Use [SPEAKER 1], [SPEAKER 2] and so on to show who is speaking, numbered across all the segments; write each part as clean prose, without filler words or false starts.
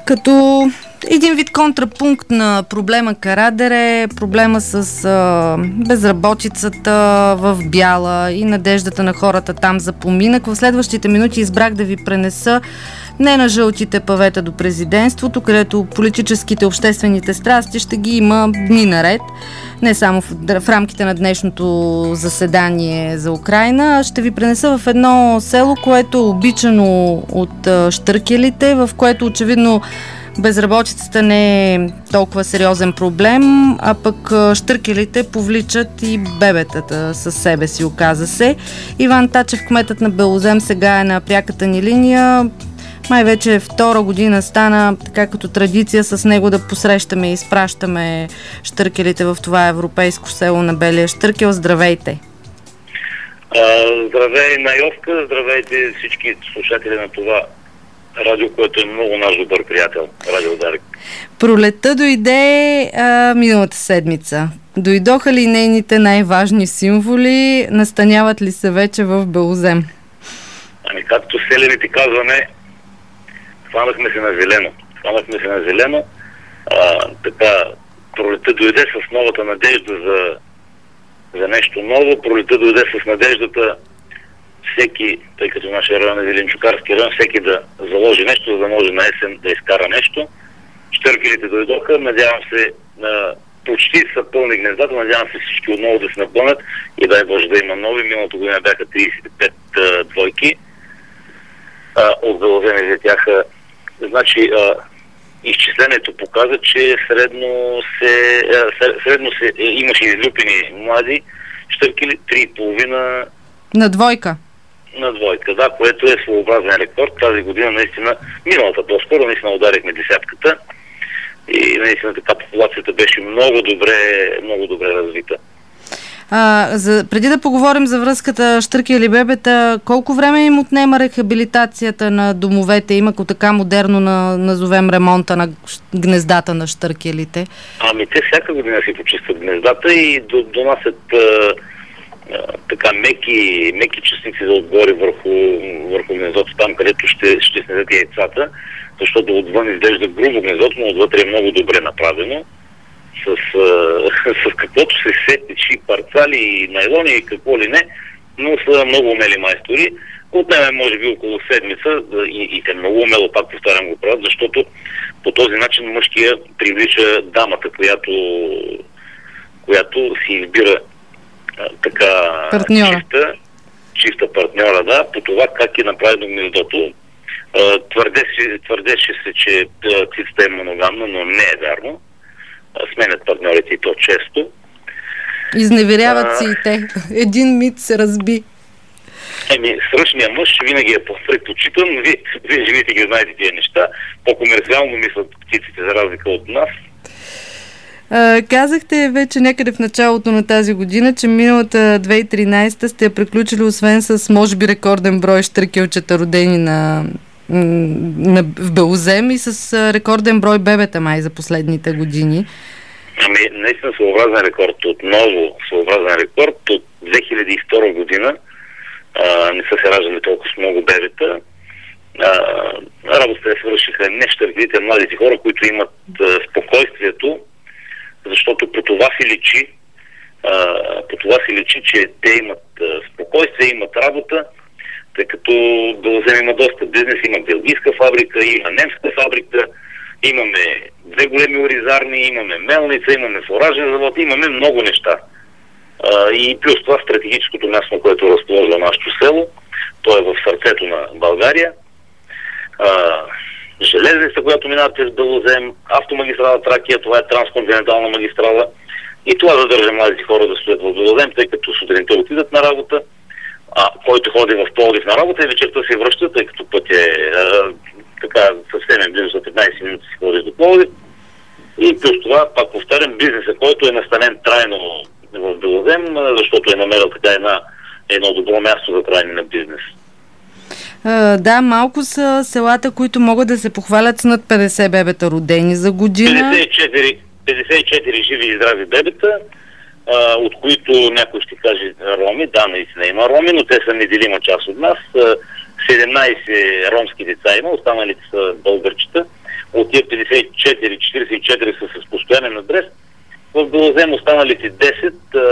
[SPEAKER 1] Като един вид контрапункт на проблема Карадере, проблема с безработицата в Бяла и надеждата на хората там за поминък. В следващите минути избрах да ви пренеса не на жълтите павета до президентството, където политическите, обществените страсти ще ги има дни наред. Не само в рамките на днешното заседание за Украйна. Ще ви пренеса в едно село, което е обичано от щъркелите, в което очевидно безработицата не е толкова сериозен проблем, а пък щъркелите повличат и бебетата със себе си, оказа се. Иван Тачев, кметът на Белозем, сега е на пряката ни линия. Май вече втора година стана така като традиция с него да посрещаме и изпращаме щъркелите в това европейско село на Белия щъркел. Здравейте!
[SPEAKER 2] Здравей на Йовка, здравейте всички слушатели на това радио, което е много наш добър приятел, Радио Дарик.
[SPEAKER 1] Пролетта дойде миналата седмица. Дойдоха ли нейните най-важни символи? Настаняват ли се вече в Белозем?
[SPEAKER 2] Ами както селените казваме, хванахме се на зелено. Така, пролетта дойде с новата надежда за нещо ново. Пролетта дойде с надеждата всеки, тъй като нашия район е Зеленчукарски район, всеки да заложи нещо, за да може на есен да изкара нещо. Щъркелите дойдоха, надявам се, почти са пълни гнездата, надявам се всички отново да се напълнят и дай Боже да има нови. Миналата година бяха 35 двойки. От Белозем излетяха. Значи, изчислението показа, че средно имаше излюпени млади щъркели 3,5
[SPEAKER 1] на двойка.
[SPEAKER 2] На двойка, да, което е своеобразен рекорд. Тази година наистина, миналата по-скоро, наистина ударихме десятката и наистина така популацията беше много добре развита.
[SPEAKER 1] Преди да поговорим за връзката щъркели бебета, колко време им отнема рехабилитацията на домовете им, ако така модерно назовем ремонта на гнездата на щъркелите?
[SPEAKER 2] Ами те всяка година си почистват гнездата и донасят така меки частици за отгоре върху гнездото, там където ще снедат яйцата, защото отвън изглежда грубо гнездото, но отвътре е много добре направено. С каквото се сетичи, парцали, найлони и какво ли не, но са много умели майстори. Отнеме може би около седмица и те много умело, пак повтарям, го правят, защото по този начин мъжкия привлича дамата, която си избира така чиста партньора, да, по това как е направено гнездото. Твърдеше се, че птицата е моногамна, но не е вярно. Сменят партньорите и то често.
[SPEAKER 1] Изневеряват си и те. Един мит се разби.
[SPEAKER 2] Сръчният мъж винаги е по-предпочитан. Вие жените ги знаете тия неща. По-комерциално мислят птиците, за разлика от нас.
[SPEAKER 1] Казахте вече някъде в началото на тази година, че миналата 2013 сте я приключили освен с може би рекорден брой щъркелчета, родени в Белозем, и с рекорден брой бебета май за последните години.
[SPEAKER 2] Наистина своеобразен рекорд. Отново своеобразен рекорд. От 2002 година не са се раждали толкова много бебета. Работата свършиха не щъркелите, младите хора, които имат спокойствието, защото по това си личи, че те имат спокойствие, имат работа, тъй като Белозем има доста бизнес, има белгийска фабрика, има немска фабрика, имаме 2 големи оризарни, имаме мелница, имаме фуражен завод, имаме много неща. И плюс това стратегическото място, на което е разположено нашето село, то е в сърцето на България. Железница, която минава през Белозем, автомагистрала Тракия, това е трансконтинентална магистрала, и това задържа младите хора да стоят в Белозем, тъй като сутринта отидат на работа, който ходи в Пловдив на работа и вечерта се връща, тъй като път е така съвсем близо за 15 минути си ходиш до Пловдив. И плюс това, пак повтарям, бизнеса, който е настанен трайно в Белозем, защото е намерил така едно добро място за трайни на бизнес.
[SPEAKER 1] Да, малко са селата, които могат да се похвалят с над 50 бебета родени за година.
[SPEAKER 2] 54 живи и здрави бебета, от които някой ще каже роми. Да, наистина има роми, но те са неделима част от нас. 17 ромски деца има, останалите са българчета. От тия 54-44 са с постоянен адрес. В Белозем останалите 10,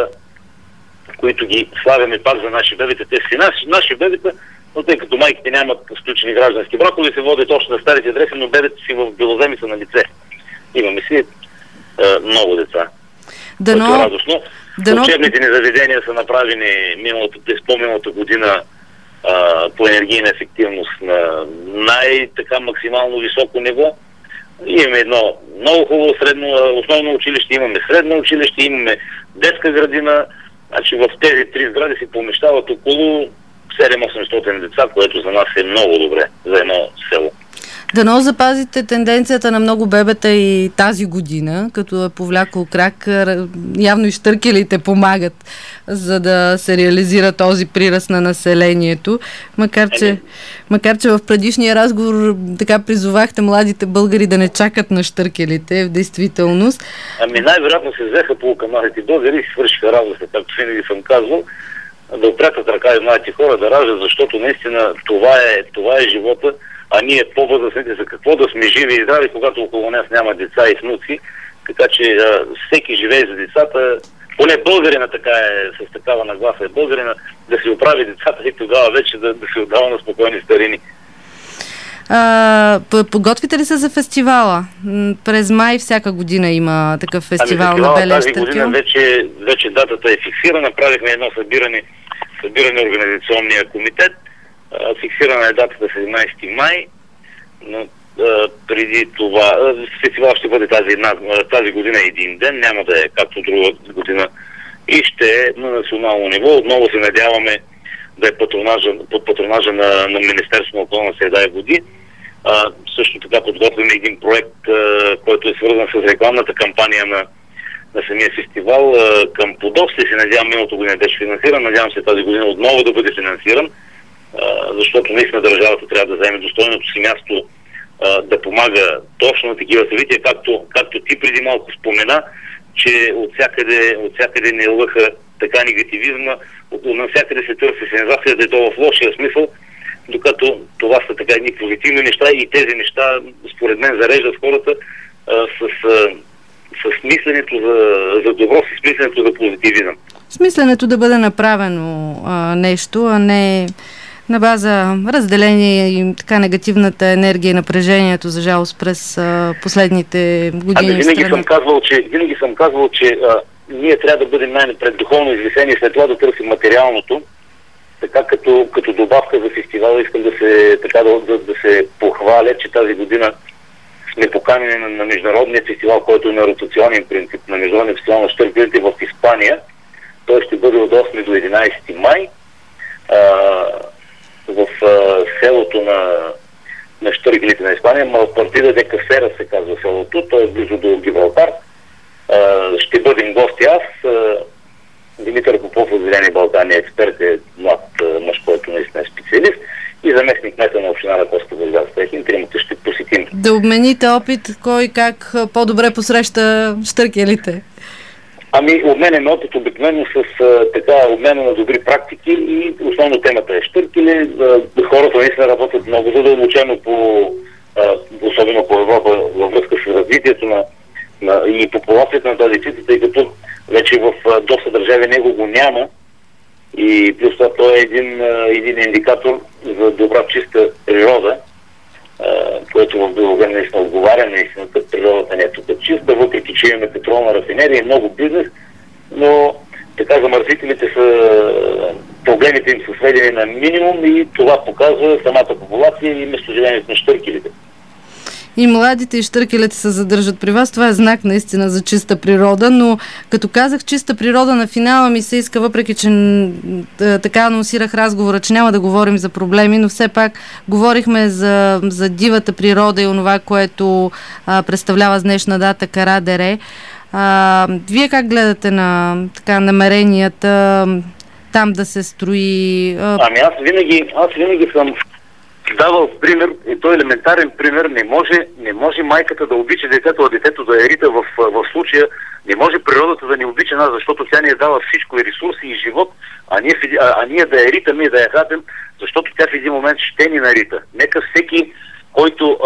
[SPEAKER 2] които ги слагаме пак за наши бебета. Те си наши бебета, но тъй като майките нямат сключени граждански бракове, се водят още на старите адреси, но бебета си в Белоземи са на лице. Имаме си много деца. Дано е радостно. Учебните ни заведения са направени по-миналата година по енергийна ефективност на най-така максимално високо ниво. Имаме едно много хубаво основно училище, имаме средно училище, имаме детска градина. Значи в тези 3 сгради се помещават около 700-800 деца, което за нас е много добре за едно село.
[SPEAKER 1] Дано запазите тенденцията на много бебета и тази година, като е повлякол крак. Явно и щъркелите помагат, за да се реализира този прираст на населението. Макар че в предишния разговор така призовахте младите българи да не чакат на щъркелите, в действителност.
[SPEAKER 2] Най-вероятно се взеха полукамалите българи и си свършиха работа, както винаги съм казвал, да опрятат ръка и младите хора да раждат, защото наистина това е живота. А ние по-възрастните за какво да сме живи и здрави, когато около нас няма деца и внуци. Така че всеки живее за децата. Поне българина така е, с такава нагласа е българина, да си оправи децата и тогава вече да се отдава на спокойни старини.
[SPEAKER 1] Подготвите ли се за фестивала? През май всяка година има такъв фестивал на Белия Щъркел.
[SPEAKER 2] Тази година вече датата е фиксирана. Правихме едно събиране организационния комитет. Фиксирана е датата 17 май, но преди това фестивал ще бъде тази година един ден, няма да е както друга година и ще е на национално ниво. Отново се надяваме да е под патронажа на Министерството на околна среда и води. Също така подготвяме един проект, който е свързан с рекламната кампания на самия фестивал към Плодов. Се надявам, миналото година беше финансиран, надявам се тази година отново да бъде финансиран, защото наистина държавата трябва да вземе достойното си място да помага точно на такива събития, както ти преди малко спомена, че от всякъде не лъха така негативизма, навсякъде се търси сензация, да е то в лошия смисъл, докато това са така едни позитивни неща и тези неща, според мен, зареждат хората с мисленето за добро, с мисленето за позитивизъм.
[SPEAKER 1] Смисленето да бъде направено нещо, а не на база разделение и така негативната енергия и напрежението, за жалост, през последните години.
[SPEAKER 2] Винаги съм казвал, че ние трябва да бъдем най-напред духовно извисени и след това да търсим материалното. Така като добавка за фестивала искам да се похваля, че тази година сме поканени на международния фестивал, който е на ротационен принцип, на международния фестивал на щъркелите в Испания. Той ще бъде от 8 до 11 май. В селото на щъркелите на Испания, Малпартида де Касера се казва селото, то е близо до Гибралтар. Ще бъдем гости аз, Димитър Попов от Зелени Балкани, експерт, е млад мъж, който наистина е специалист, и заместник кмета на община Раковска Бургас. Тримата ще посетим.
[SPEAKER 1] Да обмените опит, кой как по-добре посреща щъркелите?
[SPEAKER 2] Обменен опит обикновено с обмена на добри практики и основно темата е щъркели. Хората наистина работят много задълбочено особено по Европа във връзка с развитието и популацията на тази птица, тъй като вече в доста държави него го няма и плюс това той е един индикатор за добра чиста природа, което в Белоград наистина отговаря на истината. Природата не е тук чиста, въпреки че имаме петролна рафинерия и много бизнес, но така замърсителите проблемите им са сведени на минимум и това показва самата популация и местоживението на щъркелите.
[SPEAKER 1] И младите и щъркелите се задържат при вас. Това е знак наистина за чиста природа, но като казах чиста природа на финала ми се иска, въпреки че така анонсирах разговора, че няма да говорим за проблеми, но все пак говорихме за дивата природа и онова, което представлява с днешна дата Кара дере. Вие как гледате на намеренията там да се строи?
[SPEAKER 2] Аз винаги съм давал пример, и то елементарен пример, не може майката да обича детето, а детето да е рита в случая, не може природата да ни обича нас, защото тя ни е дала всичко, и ресурси, и живот, а ние да я ритаме и да я хапем, защото тя в един момент ще ни нарита. Нека всеки, който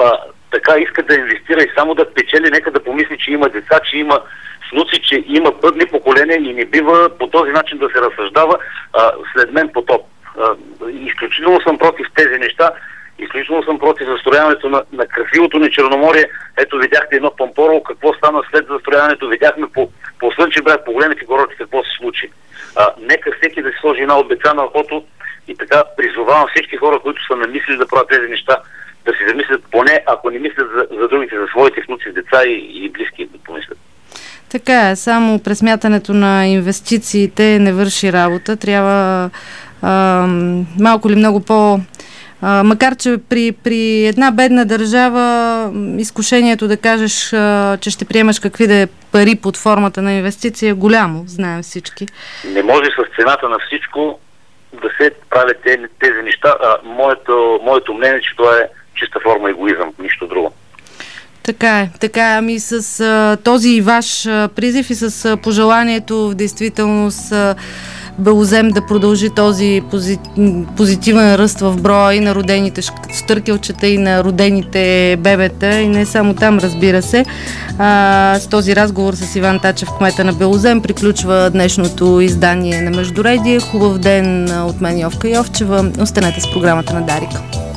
[SPEAKER 2] така иска да инвестира и само да печели, нека да помисли, че има деца, че има внуци, че има бъдни поколения и не бива по този начин да се разсъждава след мен потоп. Изключително съм против тези неща. Изключително съм против застрояването на красивото ни Черноморие. Ето видяхте едно Пампорово, какво стана след застрояването. Видяхме по Слънчев бряг, по големите курорти какво се случи. Нека всеки да си сложи една обеца на ухото и така призовавам всички хора, които са намислили да правят тези неща, да си замислят поне, ако не мислят за другите, за своите внуци, деца и близки да помислят.
[SPEAKER 1] Така е, само пресмятането на инвестициите не върши работа. Трябва малко или много макар че при една бедна държава изкушението да кажеш, че ще приемаш какви да е пари под формата на инвестиция е голямо, знаем всички.
[SPEAKER 2] Не може с цената на всичко да се правят тези неща. Моето мнение е, че това е чиста форма егоизъм, нищо друго.
[SPEAKER 1] Така е. Ами с този ваш призив и с пожеланието в действителност Белозем да продължи този позитивен ръст в броя и на родените стъркелчета, и на родените бебета, и не само там, разбира се. С този разговор с Иван Тачев, кмета на Белозем, приключва днешното издание на Междуредие. Хубав ден от мен, Йовка Йовчева. Останете с програмата на Дарик.